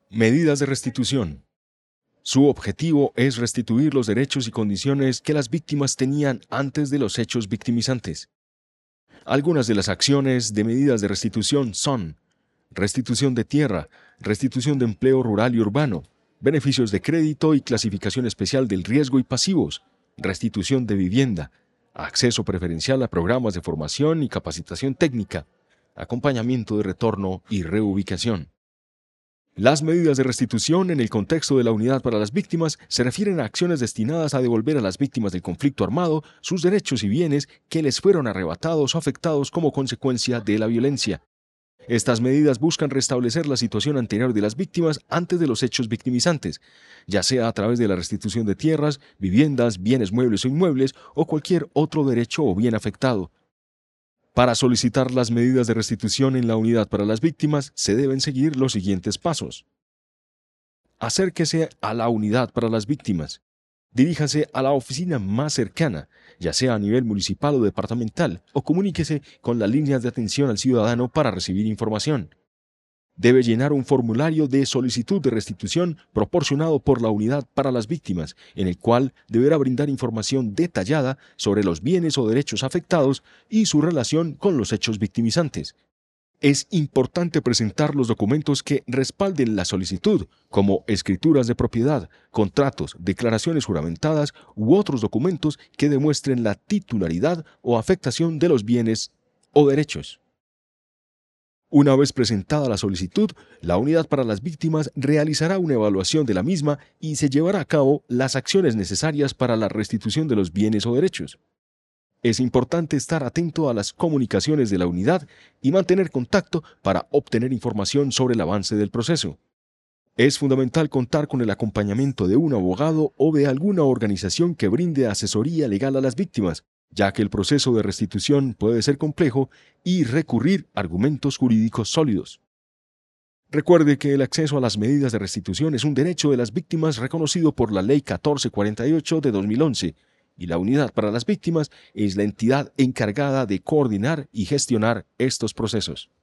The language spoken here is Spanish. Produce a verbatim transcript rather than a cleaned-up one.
Medidas de restitución. Su objetivo es restituir los derechos y condiciones que las víctimas tenían antes de los hechos victimizantes. Algunas de las acciones de medidas de restitución son: restitución de tierra, restitución de empleo rural y urbano, beneficios de crédito y clasificación especial del riesgo y pasivos, restitución de vivienda, acceso preferencial a programas de formación y capacitación técnica, acompañamiento de retorno y reubicación. Las medidas de restitución en el contexto de la Unidad para las Víctimas se refieren a acciones destinadas a devolver a las víctimas del conflicto armado sus derechos y bienes que les fueron arrebatados o afectados como consecuencia de la violencia. Estas medidas buscan restablecer la situación anterior de las víctimas antes de los hechos victimizantes, ya sea a través de la restitución de tierras, viviendas, bienes muebles o inmuebles o cualquier otro derecho o bien afectado. Para solicitar las medidas de restitución en la Unidad para las Víctimas, se deben seguir los siguientes pasos. Acérquese a la Unidad para las Víctimas. Diríjase a la oficina más cercana, ya sea a nivel municipal o departamental, o comuníquese con las líneas de atención al ciudadano para recibir información. Debe llenar un formulario de solicitud de restitución proporcionado por la Unidad para las Víctimas, en el cual deberá brindar información detallada sobre los bienes o derechos afectados y su relación con los hechos victimizantes. Es importante presentar los documentos que respalden la solicitud, como escrituras de propiedad, contratos, declaraciones juramentadas u otros documentos que demuestren la titularidad o afectación de los bienes o derechos. Una vez presentada la solicitud, la Unidad para las Víctimas realizará una evaluación de la misma y se llevará a cabo las acciones necesarias para la restitución de los bienes o derechos. Es importante estar atento a las comunicaciones de la unidad y mantener contacto para obtener información sobre el avance del proceso. Es fundamental contar con el acompañamiento de un abogado o de alguna organización que brinde asesoría legal a las víctimas, ya que el proceso de restitución puede ser complejo y recurrir a argumentos jurídicos sólidos. Recuerde que el acceso a las medidas de restitución es un derecho de las víctimas reconocido por la Ley catorce cuarenta y ocho de dos mil once, y la Unidad para las Víctimas es la entidad encargada de coordinar y gestionar estos procesos.